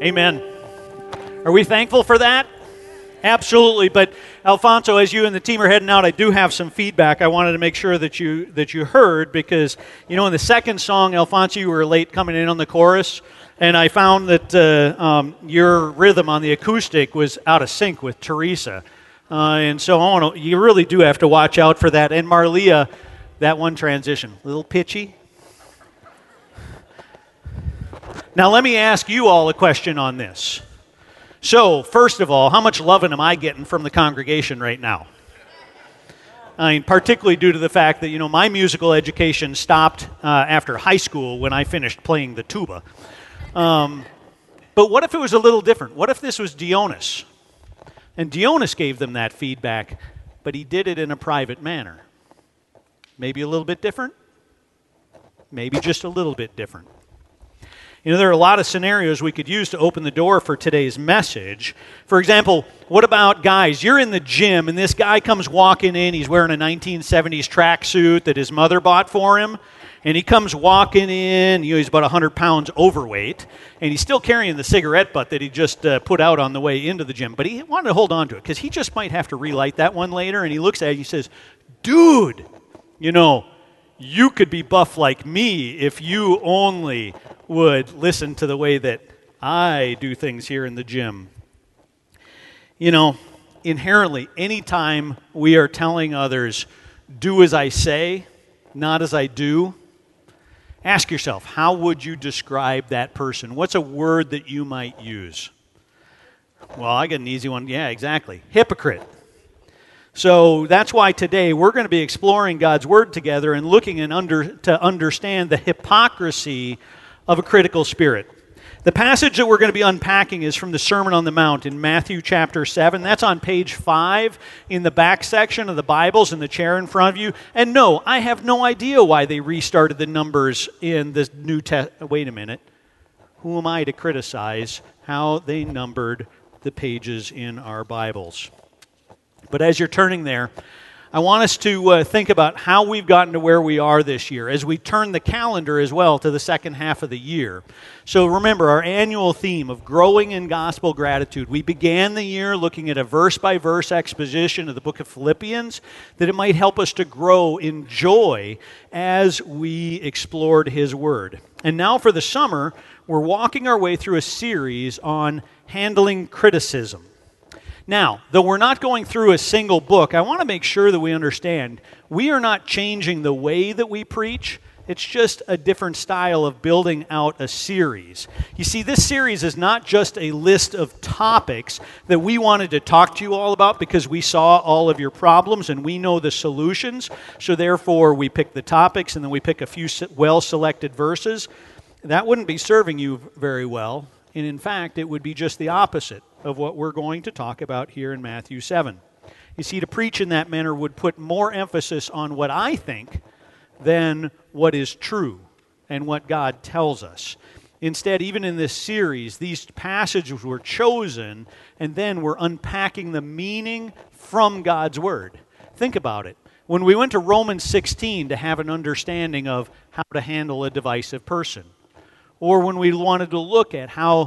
Amen. Are we thankful for that? Absolutely. But Alfonso, as you and the team are heading out, I do have some feedback I wanted to make sure that you heard, because, you know, in the second song, Alfonso, you were late coming in on the chorus, and I found that your rhythm on the acoustic was out of sync with Teresa. And so you really do have to watch out for that. And Marlia, that one transition, a little pitchy. Now let me ask you all a question on this. So, first of all, how much loving am I getting from the congregation right now? I mean, particularly due to the fact that, you know, my musical education stopped after high school when I finished playing the tuba. But what if it was a little different? What if this was Dionys? And Dionys gave them that feedback, but he did it in a private manner. Maybe a little bit different? Maybe just a little bit different. You know, there are a lot of scenarios we could use to open the door for today's message. For example, what about guys? You're in the gym, and this guy comes walking in. He's wearing a 1970s tracksuit that his mother bought for him. And he comes walking in. You know, he's about 100 pounds overweight. And he's still carrying the cigarette butt that he just put out on the way into the gym. But he wanted to hold on to it because he just might have to relight that one later. And he looks at it and he says, "Dude, you know, you could be buff like me if you only would listen to the way that I do things here in the gym." You know, inherently, anytime we are telling others, "Do as I say, not as I do," ask yourself, how would you describe that person? What's a word that you might use? Well, I got an easy one. Yeah, exactly. Hypocrite. So that's why today we're going to be exploring God's Word together and looking to understand the hypocrisy of a critical spirit. The passage that we're going to be unpacking is from the Sermon on the Mount in Matthew chapter 7. That's on page 5 in the back section of the Bibles in the chair in front of you. And no, I have no idea why they restarted the numbers in the New Testament. Wait a minute. Who am I to criticize how they numbered the pages in our Bibles? But as you're turning there, I want us to think about how we've gotten to where we are this year as we turn the calendar as well to the second half of the year. So remember our annual theme of growing in gospel gratitude. We began the year looking at a verse-by-verse exposition of the book of Philippians, that it might help us to grow in joy as we explored His Word. And now for the summer, we're walking our way through a series on handling criticism. Now, though we're not going through a single book, I want to make sure that we understand we are not changing the way that we preach. It's just a different style of building out a series. You see, this series is not just a list of topics that we wanted to talk to you all about because we saw all of your problems and we know the solutions. So therefore, we pick the topics and then we pick a few well-selected verses. That wouldn't be serving you very well. And in fact, it would be just the opposite of what we're going to talk about here in Matthew 7. You see, to preach in that manner would put more emphasis on what I think than what is true and what God tells us. Instead, even in this series, these passages were chosen, and then we're unpacking the meaning from God's Word. Think about it. When we went to Romans 16 to have an understanding of how to handle a divisive person, or when we wanted to look at how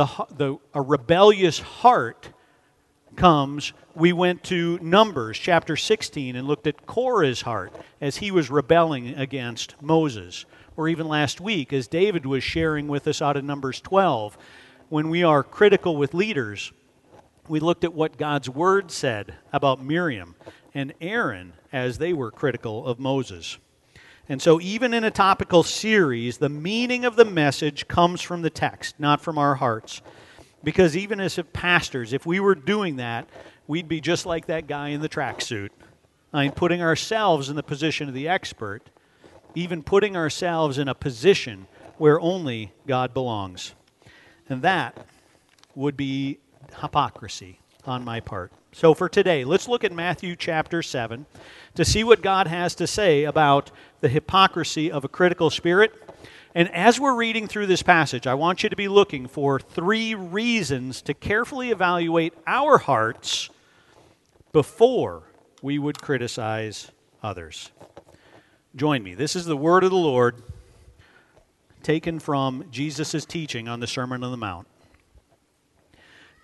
a rebellious heart comes, we went to Numbers chapter 16 and looked at Korah's heart as he was rebelling against Moses. Or even last week, as David was sharing with us out of Numbers 12, when we are critical with leaders, we looked at what God's Word said about Miriam and Aaron as they were critical of Moses. And so even in a topical series, the meaning of the message comes from the text, not from our hearts. Because even as pastors, if we were doing that, we'd be just like that guy in the tracksuit. I mean, putting ourselves in the position of the expert, even putting ourselves in a position where only God belongs. And that would be hypocrisy on my part. So for today, let's look at Matthew chapter 7 to see what God has to say about the hypocrisy of a critical spirit. And as we're reading through this passage, I want you to be looking for 3 reasons to carefully evaluate our hearts before we would criticize others. Join me. This is the word of the Lord taken from Jesus' teaching on the Sermon on the Mount.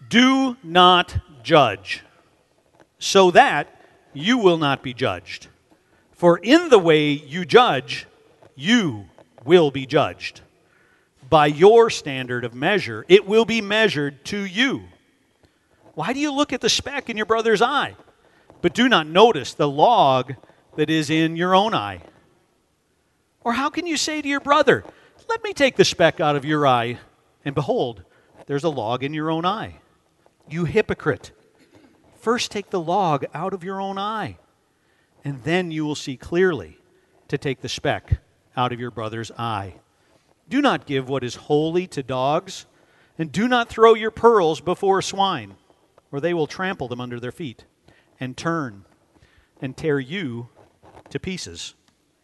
Do not judge, so that you will not be judged. For in the way you judge, you will be judged. By your standard of measure, it will be measured to you. Why do you look at the speck in your brother's eye, but do not notice the log that is in your own eye? Or how can you say to your brother, let me take the speck out of your eye, and behold, there's a log in your own eye? You hypocrite! First take the log out of your own eye, and then you will see clearly to take the speck out of your brother's eye. Do not give what is holy to dogs, and do not throw your pearls before swine, or they will trample them under their feet, and turn and tear you to pieces.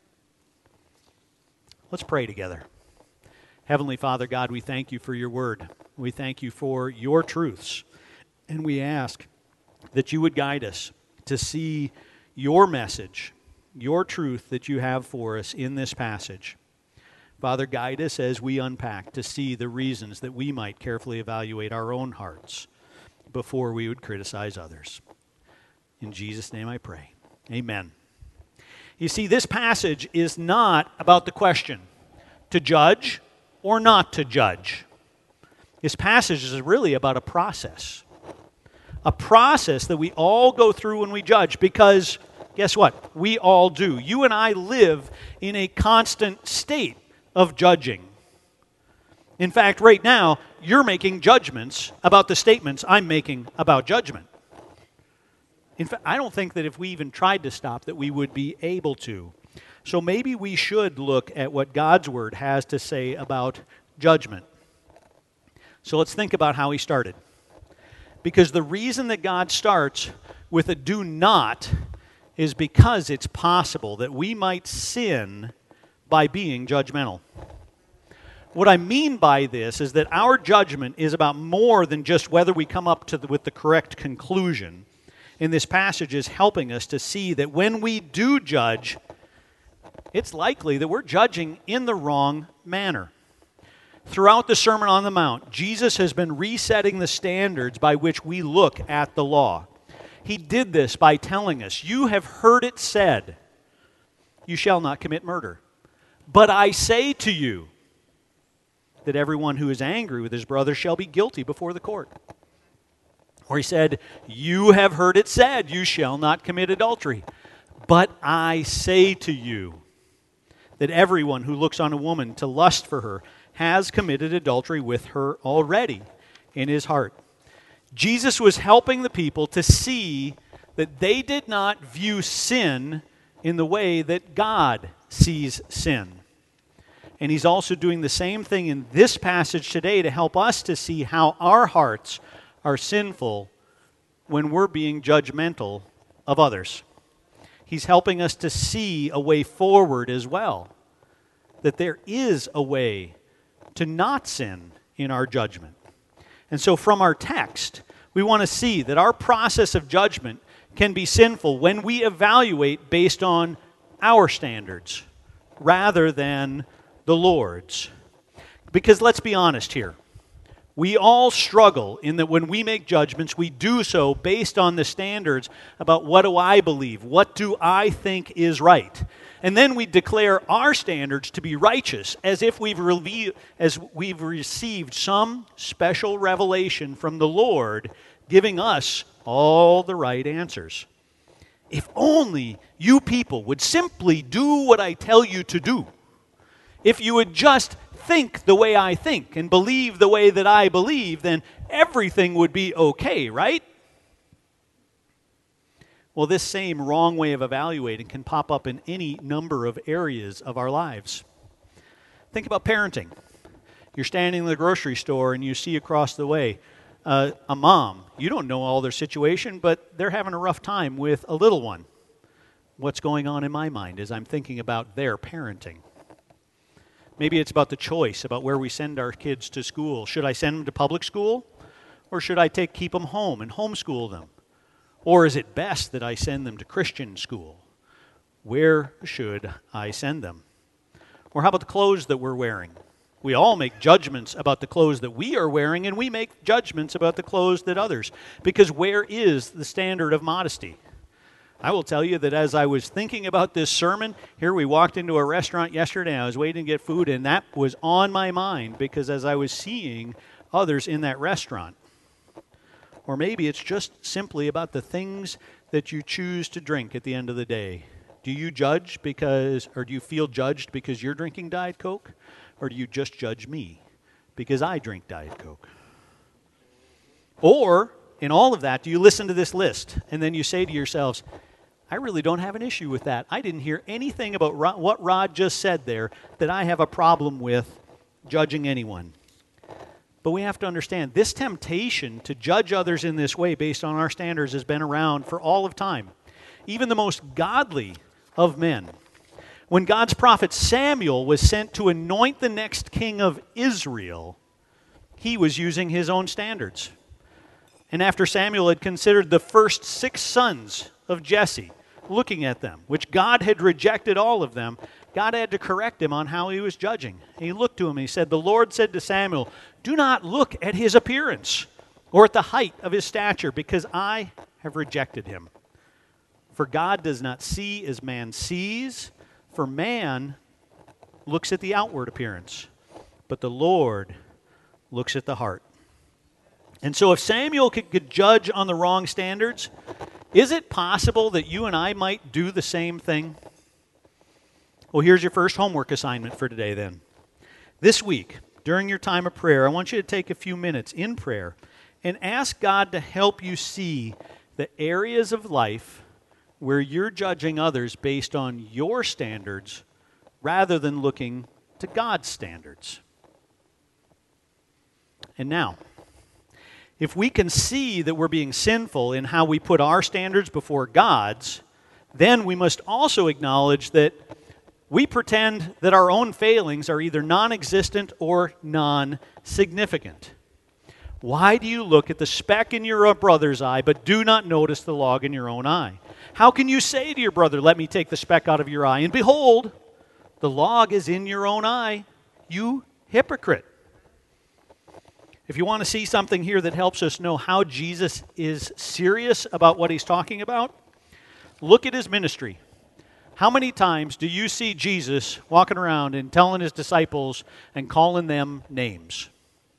Let's pray together. Heavenly Father God, we thank you for your word. We thank you for your truths, and we ask that you would guide us to see your message, your truth that you have for us in this passage. Father, guide us as we unpack to see the reasons that we might carefully evaluate our own hearts before we would criticize others. In Jesus' name I pray. Amen. You see, this passage is not about the question, to judge or not to judge. This passage is really about a process that we all go through when we judge, because guess what? We all do. You and I live in a constant state of judging. In fact, right now, you're making judgments about the statements I'm making about judgment. In fact, I don't think that if we even tried to stop that we would be able to. So maybe we should look at what God's Word has to say about judgment. So let's think about how he started. Because the reason that God starts with a do not is because it's possible that we might sin by being judgmental. What I mean by this is that our judgment is about more than just whether we come up with the correct conclusion. In this passage is helping us to see that when we do judge, it's likely that we're judging in the wrong manner. Throughout the Sermon on the Mount, Jesus has been resetting the standards by which we look at the law. He did this by telling us, you have heard it said, you shall not commit murder. But I say to you that everyone who is angry with his brother shall be guilty before the court. Or he said, you have heard it said, you shall not commit adultery. But I say to you that everyone who looks on a woman to lust for her has committed adultery with her already in his heart. Jesus was helping the people to see that they did not view sin in the way that God sees sin. And he's also doing the same thing in this passage today to help us to see how our hearts are sinful when we're being judgmental of others. He's helping us to see a way forward as well, that there is a way to not sin in our judgment. And so from our text, we want to see that our process of judgment can be sinful when we evaluate based on our standards rather than the Lord's. Because let's be honest here. We all struggle in that when we make judgments, we do so based on the standards about what do I believe, what do I think is right. And then we declare our standards to be righteous as if we've received some special revelation from the Lord giving us all the right answers. If only you people would simply do what I tell you to do. If you would just think the way I think and believe the way that I believe, then everything would be okay, right? Well, this same wrong way of evaluating can pop up in any number of areas of our lives. Think about parenting. You're standing in the grocery store and you see across the way a mom. You don't know all their situation, but they're having a rough time with a little one. What's going on in my mind as I'm thinking about their parenting? Maybe it's about the choice about where we send our kids to school. Should I send them to public school? Or should I keep them home and homeschool them? Or is it best that I send them to Christian school? Where should I send them? Or how about the clothes that we're wearing? We all make judgments about the clothes that we are wearing, and we make judgments about the clothes that others. Because where is the standard of modesty? I will tell you that as I was thinking about this sermon, here we walked into a restaurant yesterday, and I was waiting to get food, and that was on my mind because as I was seeing others in that restaurant. Or maybe it's just simply about the things that you choose to drink at the end of the day. Do you judge or do you feel judged because you're drinking Diet Coke? Or do you just judge me because I drink Diet Coke? Or, in all of that, do you listen to this list and then you say to yourselves, I really don't have an issue with that. I didn't hear anything about what Rod just said there that I have a problem with judging anyone. But we have to understand, this temptation to judge others in this way based on our standards has been around for all of time. Even the most godly of men. When God's prophet Samuel was sent to anoint the next king of Israel, he was using his own standards. And after Samuel had considered the first 6 sons of Jesse, looking at them, which God had rejected all of them, God had to correct him on how he was judging. And he looked to him and he said, the Lord said to Samuel, do not look at his appearance or at the height of his stature, because I have rejected him. For God does not see as man sees, for man looks at the outward appearance, but the Lord looks at the heart. And so if Samuel could judge on the wrong standards, is it possible that you and I might do the same thing? Well, here's your first homework assignment for today then. This week, during your time of prayer, I want you to take a few minutes in prayer and ask God to help you see the areas of life where you're judging others based on your standards rather than looking to God's standards. And now, if we can see that we're being sinful in how we put our standards before God's, then we must also acknowledge that we pretend that our own failings are either non-existent or non-significant. Why do you look at the speck in your brother's eye but do not notice the log in your own eye? How can you say to your brother, let me take the speck out of your eye, and behold, the log is in your own eye, you hypocrite? If you want to see something here that helps us know how Jesus is serious about what he's talking about, look at his ministry. How many times do you see Jesus walking around and telling his disciples and calling them names?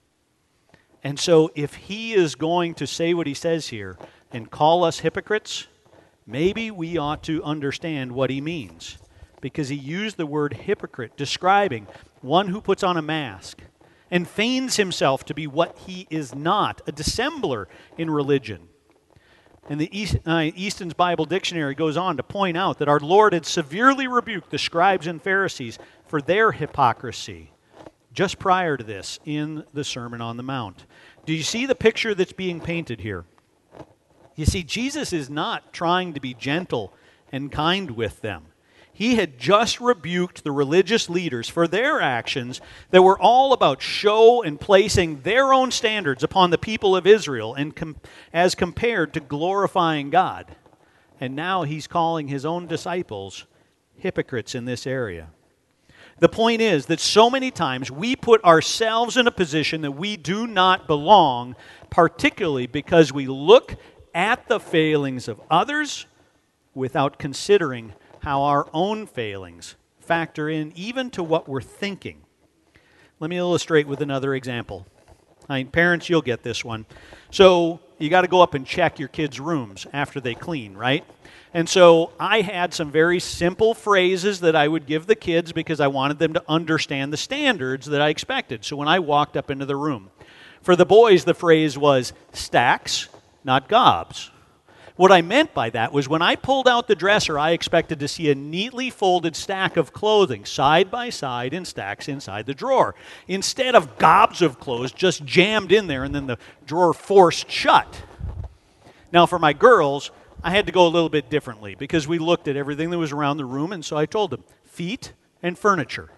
And so if he is going to say what he says here and call us hypocrites, maybe we ought to understand what he means. Because he used the word hypocrite, describing one who puts on a mask and feigns himself to be what he is not, a dissembler in religion. And the Easton's Bible Dictionary goes on to point out that our Lord had severely rebuked the scribes and Pharisees for their hypocrisy just prior to this in the Sermon on the Mount. Do you see the picture that's being painted here? You see, Jesus is not trying to be gentle and kind with them. He had just rebuked the religious leaders for their actions that were all about show and placing their own standards upon the people of Israel and as compared to glorifying God. And now he's calling his own disciples hypocrites in this area. The point is that so many times we put ourselves in a position that we do not belong, particularly because we look at the failings of others without considering how our own failings factor in even to what we're thinking. Let me illustrate with another example. Parents, you'll get this one. So you got to go up and check your kids' rooms after they clean, right? And so I had some very simple phrases that I would give the kids because I wanted them to understand the standards that I expected. So when I walked up into the room, for the boys, the phrase was stacks, not gobs. What I meant by that was when I pulled out the dresser, I expected to see a neatly folded stack of clothing side by side in stacks inside the drawer, instead of gobs of clothes just jammed in there and then the drawer forced shut. Now for my girls, I had to go a little bit differently because we looked at everything that was around the room, and so I told them, feet and furniture.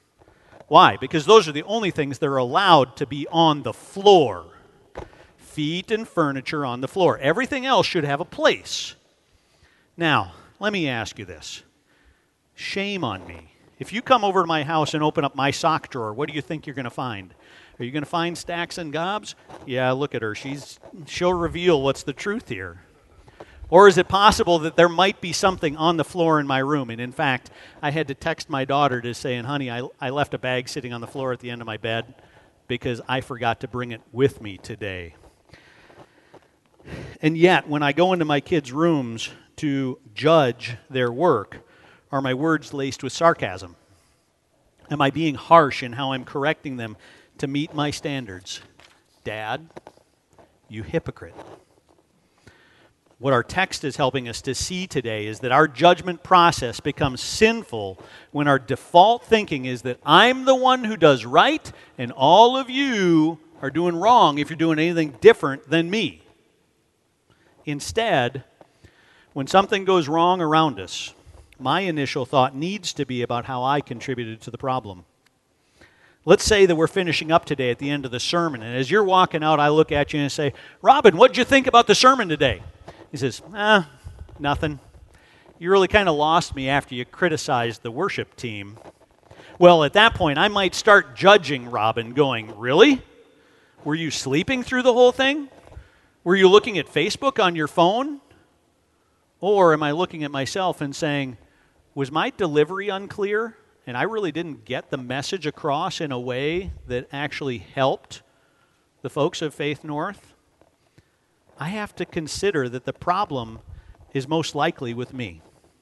Why? Because those are the only things that are allowed to be on the floor. Feet and furniture on the floor. Everything else should have a place. Now, let me ask you this. Shame on me If you come over to my house and open up my sock drawer, what do you think you're going to find? Are you going to find stacks and gobs? Yeah, look at her. She'll reveal what's the truth here. Or is it possible that there might be something on the floor in my room? And in fact, I had to text my daughter to say, honey, I left a bag sitting on the floor at the end of my bed because I forgot to bring it with me today. And yet, when I go into my kids' rooms to judge their work, are my words laced with sarcasm? Am I being harsh in how I'm correcting them to meet my standards? Dad, you hypocrite. What our text is helping us to see today is that our judgment process becomes sinful when our default thinking is that I'm the one who does right and all of you are doing wrong if you're doing anything different than me. Instead, when something goes wrong around us, my initial thought needs to be about how I contributed to the problem. Let's say that we're finishing up today at the end of the sermon, and as you're walking out, I look at you and say, Robin, what did you think about the sermon today? He says, nothing. You really kind of lost me after you criticized the worship team. Well, at that point, I might start judging Robin, going, really? Were you sleeping through the whole thing? Were you looking at Facebook on your phone? Or am I looking at myself and saying, was my delivery unclear and I really didn't get the message across in a way that actually helped the folks of Faith North? I have to consider that the problem is most likely with me.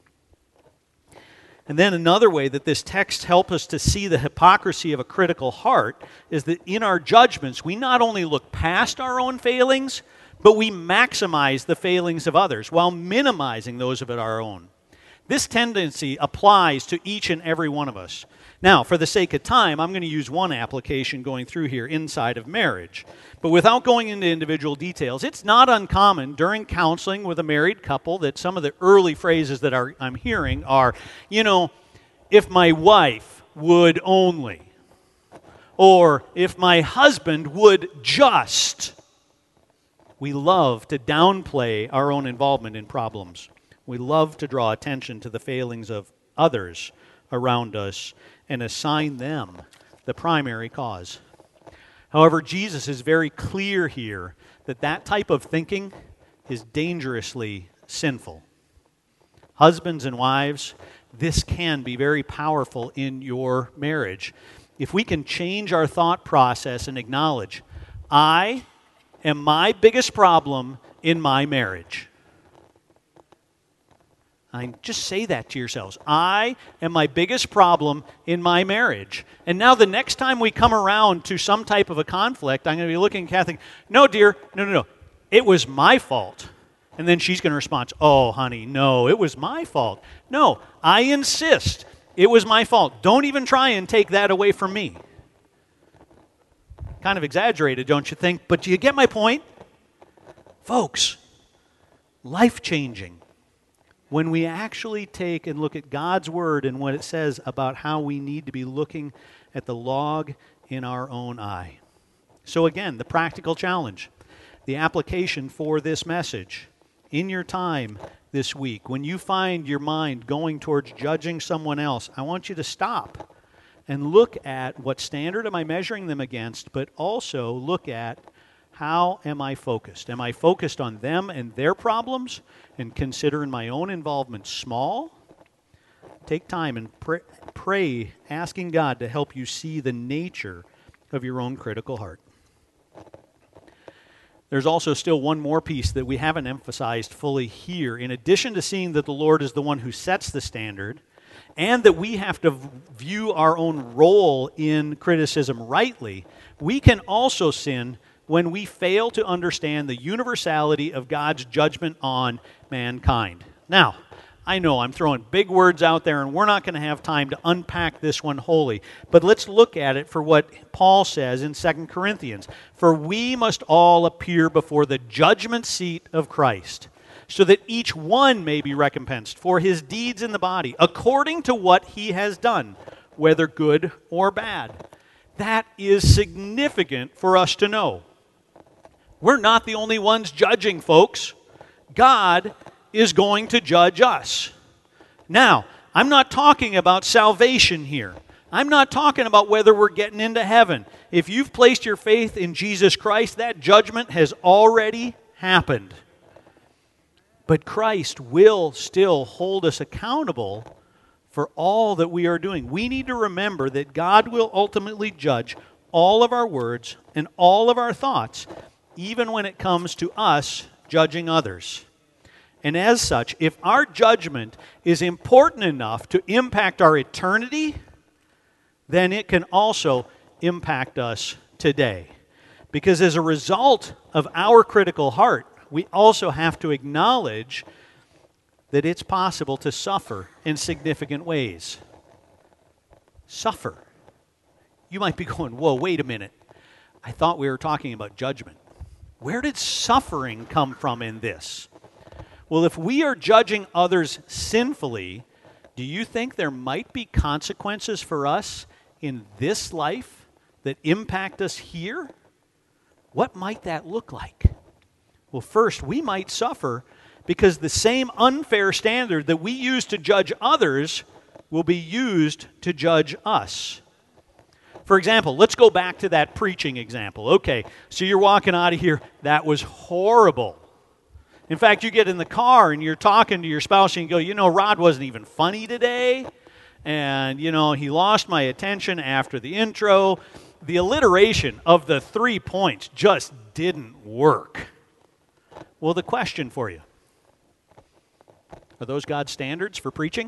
And then another way that this text helps us to see the hypocrisy of a critical heart is that in our judgments, we not only look past our own failings, but we maximize the failings of others while minimizing those of our own. This tendency applies to each and every one of us. Now, for the sake of time, I'm going to use one application going through here inside of marriage. But without going into individual details, it's not uncommon during counseling with a married couple that some of the early phrases that I'm hearing are, if my wife would only, or if my husband would just. We love to downplay our own involvement in problems. We love to draw attention to the failings of others around us and assign them the primary cause. However, Jesus is very clear here that that type of thinking is dangerously sinful. Husbands and wives, this can be very powerful in your marriage. If we can change our thought process and acknowledge, I am my biggest problem in my marriage. Just say that to yourselves. I am my biggest problem in my marriage. And now the next time we come around to some type of a conflict, I'm going to be looking at Kathy, no, dear, no. It was my fault. And then she's going to respond, oh, honey, no, it was my fault. No, I insist it was my fault. Don't even try and take that away from me. Kind of exaggerated, don't you think? But do you get my point? Folks, life-changing. When we actually take and look at God's Word and what it says about how we need to be looking at the log in our own eye. So again, the practical challenge, the application for this message. In your time this week, when you find your mind going towards judging someone else, I want you to stop and look at what standard am I measuring them against, but also look at how am I focused? Am I focused on them and their problems and considering my own involvement small? Take time and pray, asking God to help you see the nature of your own critical heart. There's also still one more piece that we haven't emphasized fully here. In addition to seeing that the Lord is the one who sets the standard, and that we have to view our own role in criticism rightly, we can also sin when we fail to understand the universality of God's judgment on mankind. Now, I know I'm throwing big words out there, and we're not going to have time to unpack this one wholly, but let's look at it for what Paul says in 2 Corinthians. For we must all appear before the judgment seat of Christ, so that each one may be recompensed for his deeds in the body, according to what he has done, whether good or bad. That is significant for us to know. We're not the only ones judging, folks. God is going to judge us. Now, I'm not talking about salvation here. I'm not talking about whether we're getting into heaven. If you've placed your faith in Jesus Christ, that judgment has already happened. But Christ will still hold us accountable for all that we are doing. We need to remember that God will ultimately judge all of our words and all of our thoughts, even when it comes to us judging others. And as such, if our judgment is important enough to impact our eternity, then it can also impact us today. Because as a result of our critical heart, we also have to acknowledge that it's possible to suffer in significant ways. Suffer. You might be going, whoa, wait a minute. I thought we were talking about judgment. Where did suffering come from in this? Well, if we are judging others sinfully, do you think there might be consequences for us in this life that impact us here? What might that look like? Well, first, we might suffer because the same unfair standard that we use to judge others will be used to judge us. For example, let's go back to that preaching example. Okay, so you're walking out of here. That was horrible. In fact, you get in the car and you're talking to your spouse and you go, Rod wasn't even funny today. And, he lost my attention after the intro. The alliteration of the 3 points just didn't work. Well, the question for you, are those God's standards for preaching?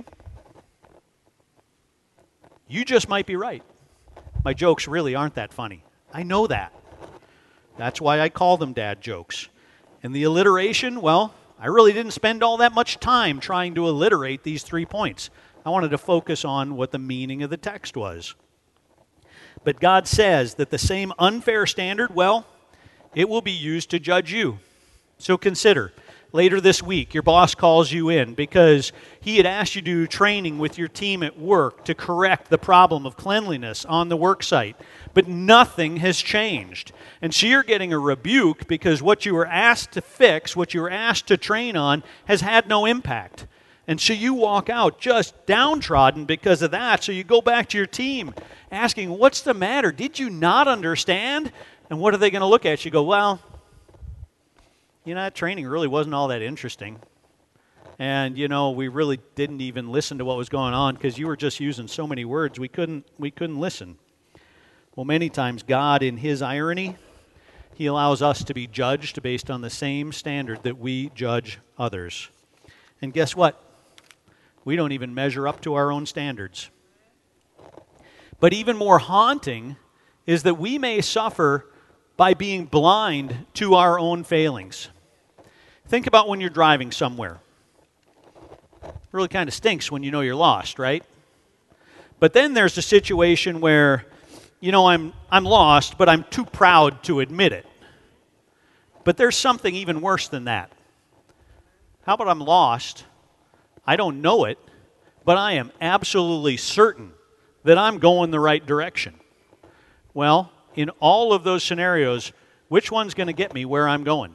You just might be right. My jokes really aren't that funny. I know that. That's why I call them dad jokes. And the alliteration, well, I really didn't spend all that much time trying to alliterate these 3 points. I wanted to focus on what the meaning of the text was. But God says that the same unfair standard, well, it will be used to judge you. So consider, later this week, your boss calls you in because he had asked you to do training with your team at work to correct the problem of cleanliness on the work site. But nothing has changed. And so you're getting a rebuke because what you were asked to fix, what you were asked to train on, has had no impact. And so you walk out just downtrodden because of that. So you go back to your team asking, what's the matter? Did you not understand? And what are they going to look at? You go, well, that training really wasn't all that interesting. And, we really didn't even listen to what was going on because you were just using so many words, we couldn't listen. Well, many times God, in His irony, He allows us to be judged based on the same standard that we judge others. And guess what? We don't even measure up to our own standards. But even more haunting is that we may suffer by being blind to our own failings. Think about when you're driving somewhere. It really kind of stinks when you know you're lost, right? But then there's a situation where, I'm lost, but I'm too proud to admit it. But there's something even worse than that. How about I'm lost? I don't know it, but I am absolutely certain that I'm going the right direction. Well, in all of those scenarios, which one's going to get me where I'm going?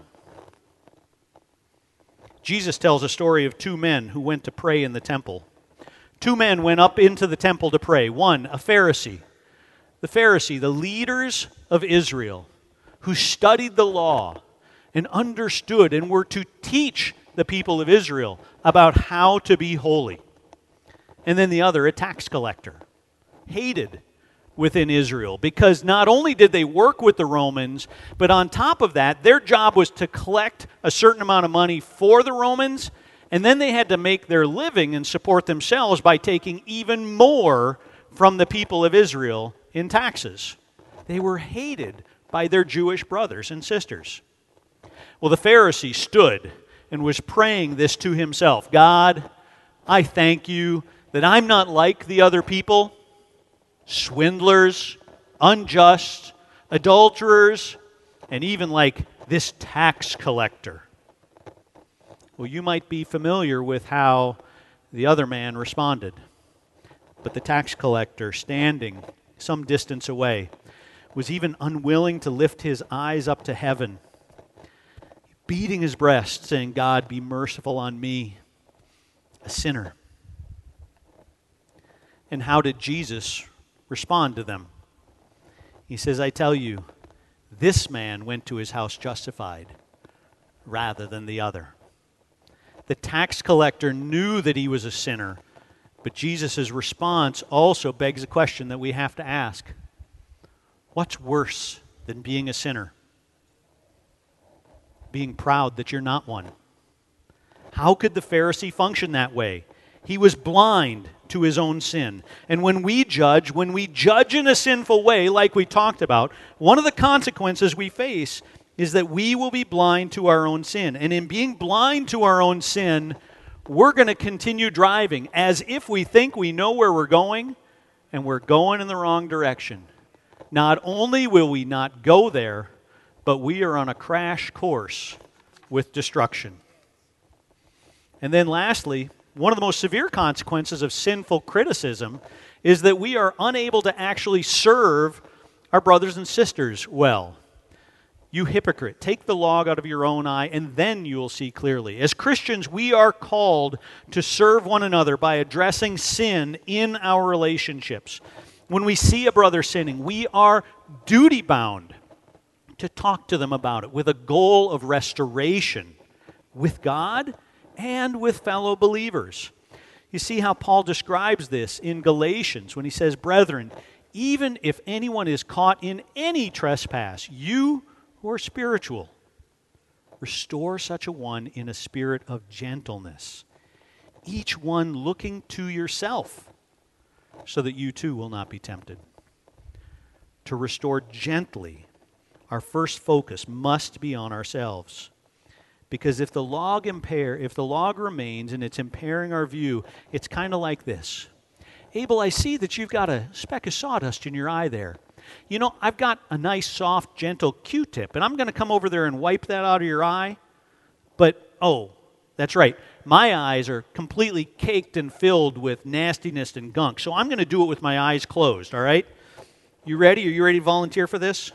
Jesus tells a story of 2 men who went to pray in the temple. 2 men went up into the temple to pray. One, a Pharisee. The Pharisee, the leaders of Israel, who studied the law and understood and were to teach the people of Israel about how to be holy. And then the other, a tax collector, hated within Israel because not only did they work with the Romans, but on top of that, their job was to collect a certain amount of money for the Romans, and then they had to make their living and support themselves by taking even more from the people of Israel in taxes. They were hated by their Jewish brothers and sisters. Well, the Pharisee stood and was praying this to himself. God, I thank you that I'm not like the other people, swindlers, unjust, adulterers, and even like this tax collector. Well, you might be familiar with how the other man responded. But the tax collector, standing some distance away, was even unwilling to lift his eyes up to heaven, beating his breast, saying, God, be merciful on me, a sinner. And how did Jesus respond to them? He says, I tell you, this man went to his house justified rather than the other. The tax collector knew that he was a sinner, but Jesus' response also begs a question that we have to ask. What's worse than being a sinner? Being proud that you're not one. How could the Pharisee function that way? He was blind to his own sin. And when we judge in a sinful way, like we talked about, one of the consequences we face is that we will be blind to our own sin. And in being blind to our own sin, we're going to continue driving as if we think we know where we're going, and we're going in the wrong direction. Not only will we not go there, but we are on a crash course with destruction. And then lastly, one of the most severe consequences of sinful criticism is that we are unable to actually serve our brothers and sisters well. You hypocrite, take the log out of your own eye, and then you will see clearly. As Christians, we are called to serve one another by addressing sin in our relationships. When we see a brother sinning, we are duty-bound to talk to them about it with a goal of restoration with God and with fellow believers. You see how Paul describes this in Galatians when he says, Brethren, even if anyone is caught in any trespass, you who are spiritual, restore such a one in a spirit of gentleness, each one looking to yourself, so that you too will not be tempted. To restore gently, our first focus must be on ourselves. Because if the log remains and it's impairing our view, it's kind of like this. Abel, I see that you've got a speck of sawdust in your eye there. You know, I've got a nice, soft, gentle Q-tip, and I'm going to come over there and wipe that out of your eye. But, oh, that's right. My eyes are completely caked and filled with nastiness and gunk, so I'm going to do it with my eyes closed, all right? You ready? Are you ready to volunteer for this?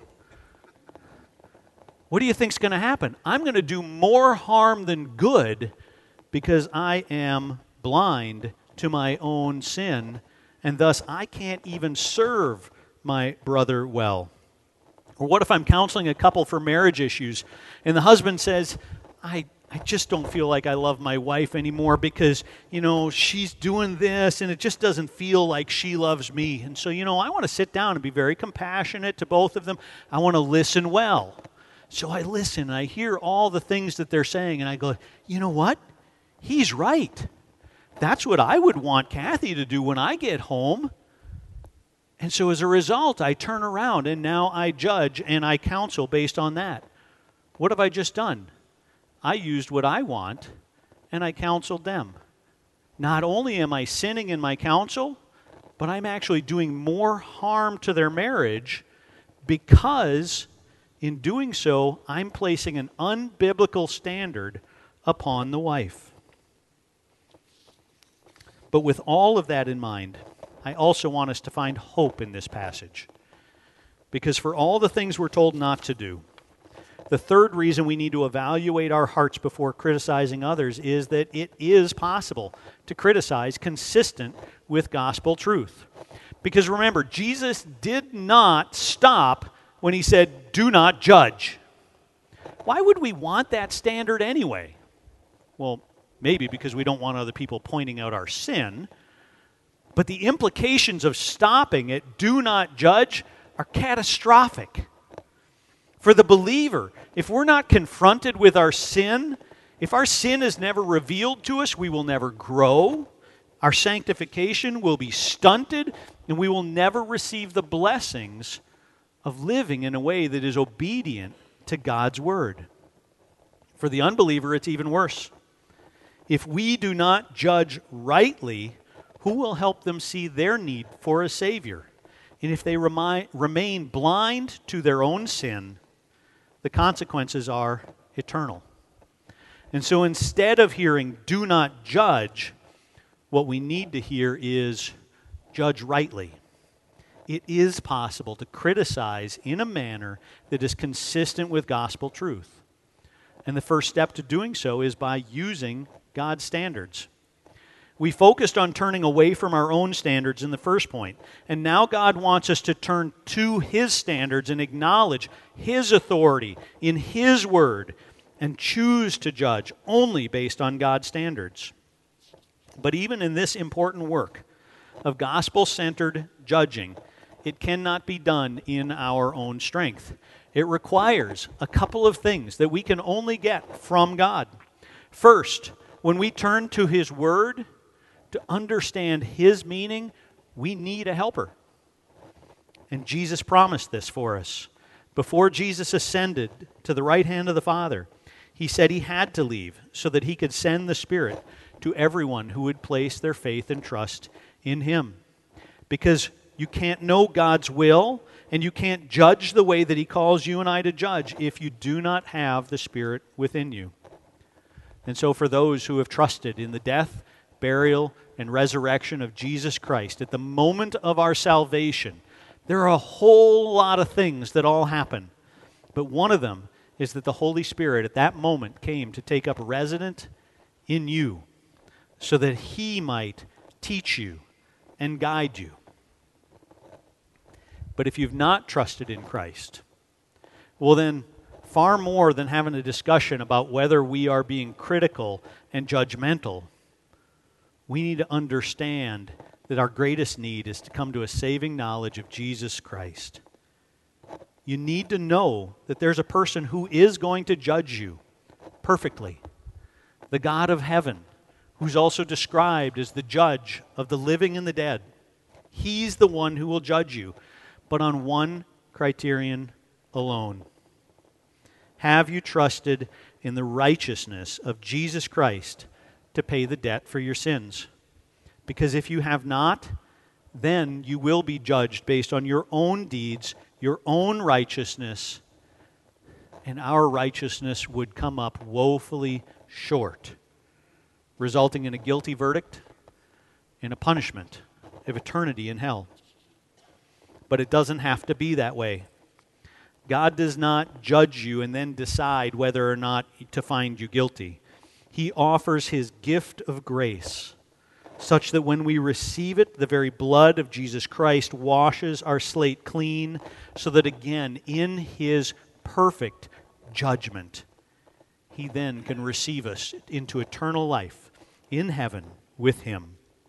What do you think's going to happen? I'm going to do more harm than good because I am blind to my own sin, and thus I can't even serve my brother well. Or what if I'm counseling a couple for marriage issues, and the husband says, I just don't feel like I love my wife anymore because, you know, she's doing this, and it just doesn't feel like she loves me. And so, you know, I want to sit down and be very compassionate to both of them. I want to listen well. So I listen, and I hear all the things that they're saying, and I go, you know what? He's right. That's what I would want Kathy to do when I get home. And so as a result, I turn around, and now I judge, and I counsel based on that. What have I just done? I used what I want, and I counseled them. Not only am I sinning in my counsel, but I'm actually doing more harm to their marriage because in doing so, I'm placing an unbiblical standard upon the wife. But with all of that in mind, I also want us to find hope in this passage. Because for all the things we're told not to do, the third reason we need to evaluate our hearts before criticizing others is that it is possible to criticize consistent with gospel truth. Because remember, Jesus did not stop when he said, do not judge. Why would we want that standard anyway? Well, maybe because we don't want other people pointing out our sin. But the implications of stopping it, do not judge, are catastrophic. For the believer, if we're not confronted with our sin, if our sin is never revealed to us, we will never grow. Our sanctification will be stunted, and we will never receive the blessings of living in a way that is obedient to God's word. For the unbeliever, it's even worse. If we do not judge rightly, who will help them see their need for a Savior? And if they remain blind to their own sin, the consequences are eternal. And so instead of hearing, do not judge, what we need to hear is, judge rightly. It is possible to criticize in a manner that is consistent with gospel truth. And the first step to doing so is by using God's standards. We focused on turning away from our own standards in the first point. And now God wants us to turn to His standards and acknowledge His authority in His Word and choose to judge only based on God's standards. But even in this important work of gospel-centered judging, it cannot be done in our own strength. It requires a couple of things that we can only get from God. First, when we turn to His Word to understand His meaning, we need a helper. And Jesus promised this for us. Before Jesus ascended to the right hand of the Father, He said He had to leave so that He could send the Spirit to everyone who would place their faith and trust in Him. Because you can't know God's will and you can't judge the way that He calls you and I to judge if you do not have the Spirit within you. And so for those who have trusted in the death, burial, and resurrection of Jesus Christ, at the moment of our salvation, there are a whole lot of things that all happen. But one of them is that the Holy Spirit at that moment came to take up residence in you so that He might teach you and guide you. But if you've not trusted in Christ, well then, far more than having a discussion about whether we are being critical and judgmental, we need to understand that our greatest need is to come to a saving knowledge of Jesus Christ. You need to know that there's a person who is going to judge you perfectly. The God of heaven, who's also described as the judge of the living and the dead. He's the one who will judge you, but on one criterion alone. Have you trusted in the righteousness of Jesus Christ to pay the debt for your sins? Because if you have not, then you will be judged based on your own deeds, your own righteousness, and our righteousness would come up woefully short, resulting in a guilty verdict and a punishment of eternity in hell. But it doesn't have to be that way. God does not judge you and then decide whether or not to find you guilty. He offers His gift of grace, such that when we receive it, the very blood of Jesus Christ washes our slate clean, so that again, in His perfect judgment, He then can receive us into eternal life in heaven with Him.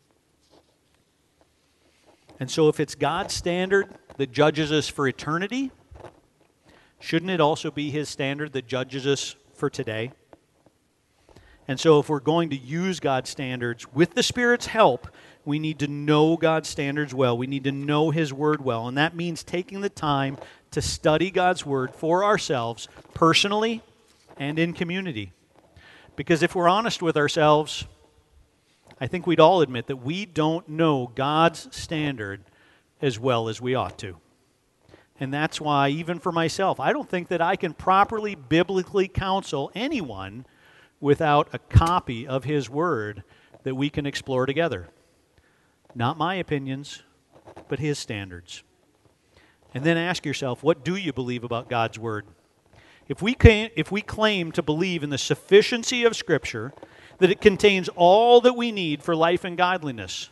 And so if it's God's standard that judges us for eternity, shouldn't it also be His standard that judges us for today? And so if we're going to use God's standards with the Spirit's help, we need to know God's standards well. We need to know His Word well. And that means taking the time to study God's Word for ourselves personally and in community. Because if we're honest with ourselves, I think we'd all admit that we don't know God's standard as well as we ought to. And that's why, even for myself, I don't think that I can properly biblically counsel anyone without a copy of His Word that we can explore together. Not my opinions, but His standards. And then ask yourself, what do you believe about God's Word? If we claim to believe in the sufficiency of Scripture, that it contains all that we need for life and godliness,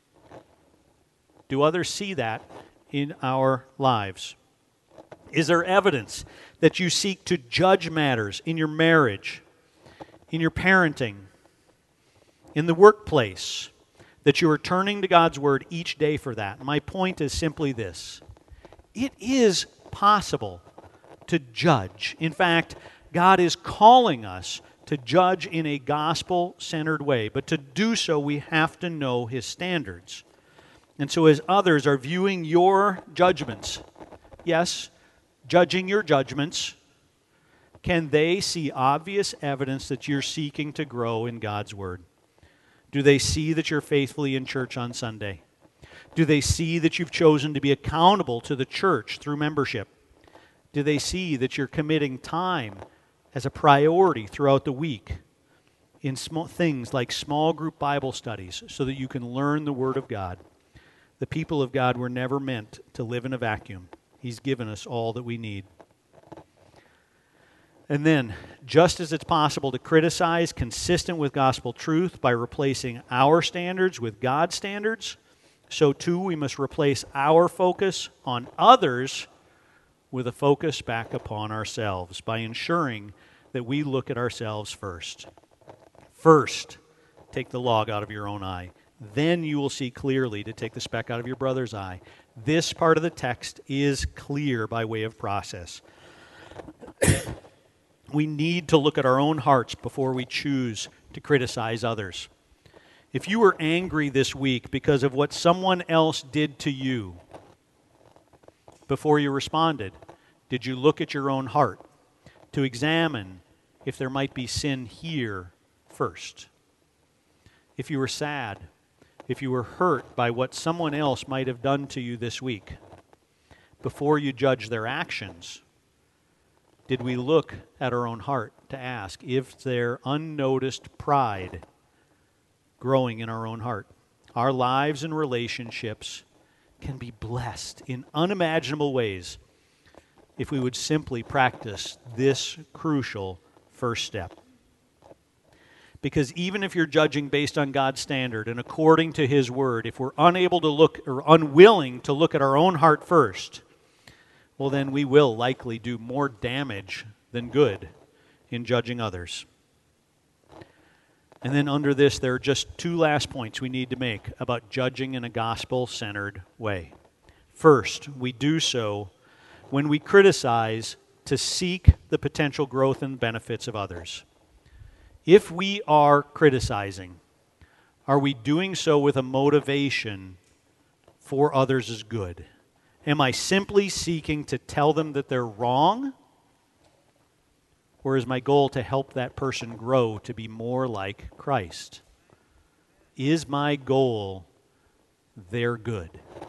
do others see that in our lives? Is there evidence that you seek to judge matters in your marriage, in your parenting, in the workplace, that you are turning to God's Word each day for that? My point is simply this. It is possible to judge. In fact, God is calling us to judge in a gospel-centered way. But to do so, we have to know His standards. And so as others are viewing your judgments, yes, judging your judgments, can they see obvious evidence that you're seeking to grow in God's Word? Do they see that you're faithfully in church on Sunday? Do they see that you've chosen to be accountable to the church through membership? Do they see that you're committing time as a priority throughout the week in small things like small group Bible studies so that you can learn the Word of God? The people of God were never meant to live in a vacuum. He's given us all that we need. And then, just as it's possible to criticize consistent with gospel truth by replacing our standards with God's standards, so too we must replace our focus on others with a focus back upon ourselves by ensuring that we look at ourselves first. First, take the log out of your own eye. Then you will see clearly to take the speck out of your brother's eye. This part of the text is clear by way of process. We need to look at our own hearts before we choose to criticize others. If you were angry this week because of what someone else did to you, before you responded, did you look at your own heart to examine if there might be sin here first? If you were sad, if you were hurt by what someone else might have done to you this week, before you judge their actions, did we look at our own heart to ask if there unnoticed pride growing in our own heart? Our lives and relationships can be blessed in unimaginable ways if we would simply practice this crucial first step. Because even if you're judging based on God's standard and according to His Word, if we're unable to look or unwilling to look at our own heart first, well, then we will likely do more damage than good in judging others. And then under this, there are just two last points we need to make about judging in a gospel-centered way. First, we do so when we criticize to seek the potential growth and benefits of others. If we are criticizing, are we doing so with a motivation for others' good? Am I simply seeking to tell them that they're wrong? Or is my goal to help that person grow to be more like Christ? Is my goal their good?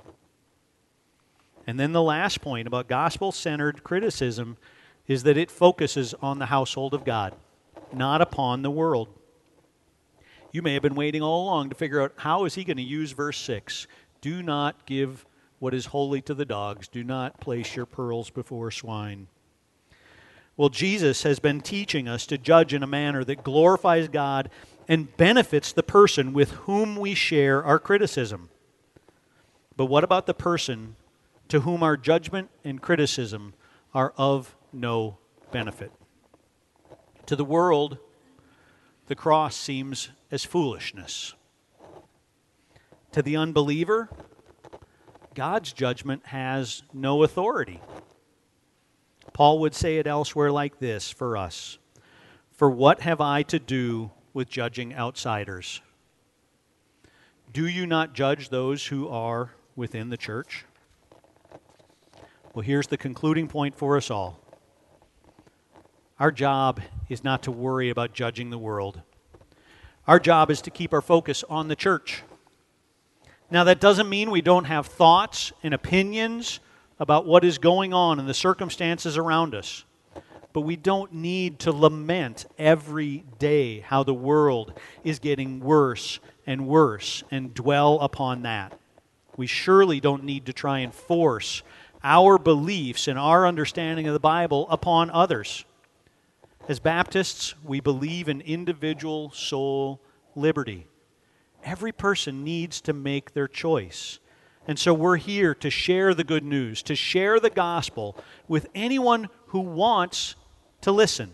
And then the last point about gospel-centered criticism is that it focuses on the household of God, not upon the world. You may have been waiting all along to figure out how is he going to use verse 6. Do not give what is holy to the dogs. Do not place your pearls before swine. Well, Jesus has been teaching us to judge in a manner that glorifies God and benefits the person with whom we share our criticism. But what about the person to whom our judgment and criticism are of no benefit? To the world, the cross seems as foolishness. To the unbeliever, God's judgment has no authority. Paul would say it elsewhere like this for us: "For what have I to do with judging outsiders? Do you not judge those who are within the church?" Well, here's the concluding point for us all. Our job is not to worry about judging the world. Our job is to keep our focus on the church. Now, that doesn't mean we don't have thoughts and opinions about what is going on in the circumstances around us. But we don't need to lament every day how the world is getting worse and worse and dwell upon that. We surely don't need to try and force our beliefs and our understanding of the Bible upon others. As Baptists, we believe in individual soul liberty. Every person needs to make their choice. And so we're here to share the good news, to share the gospel with anyone who wants to listen.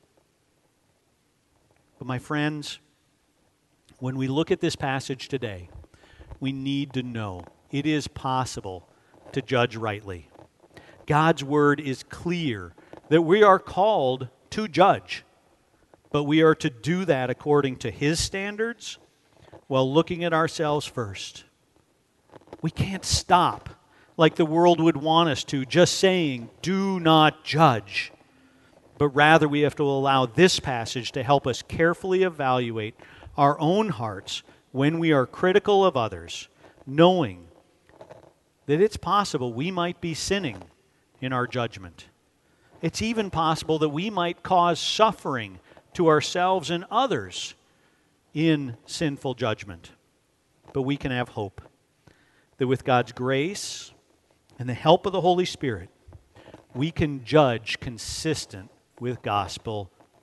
But my friends, when we look at this passage today, we need to know it is possible to judge rightly. God's word is clear that we are called to judge, but we are to do that according to His standards while looking at ourselves first. We can't stop like the world would want us to, just saying, "Do not judge." But rather we have to allow this passage to help us carefully evaluate our own hearts when we are critical of others, knowing that it's possible we might be sinning in our judgment. It's even possible that we might cause suffering to ourselves and others in sinful judgment. But we can have hope that with God's grace and the help of the Holy Spirit, we can judge consistent with gospel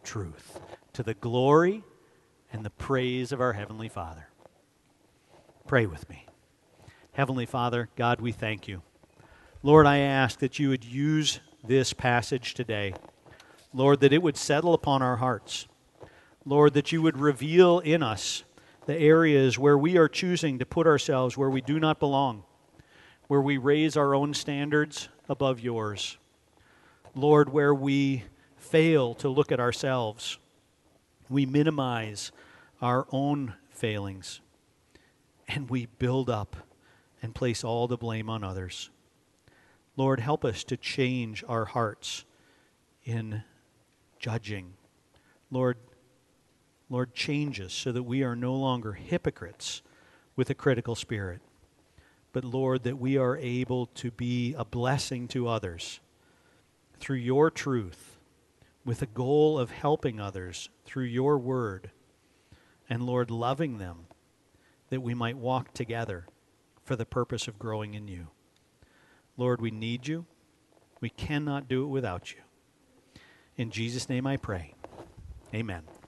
truth, to the glory and the praise of our Heavenly Father. Pray with me. Heavenly Father, God, we thank you. Lord, I ask that you would use this passage today. Lord, that it would settle upon our hearts. Lord, that you would reveal in us the areas where we are choosing to put ourselves where we do not belong, where we raise our own standards above yours. Lord, where we fail to look at ourselves, we minimize our own failings, and we build up and place all the blame on others. Lord, help us to change our hearts in judging. Lord, change us so that we are no longer hypocrites with a critical spirit, but Lord, that we are able to be a blessing to others through your truth, with a goal of helping others through your word, and Lord, loving them, that we might walk together for the purpose of growing in you. Lord, we need you. We cannot do it without you. In Jesus' name I pray. Amen.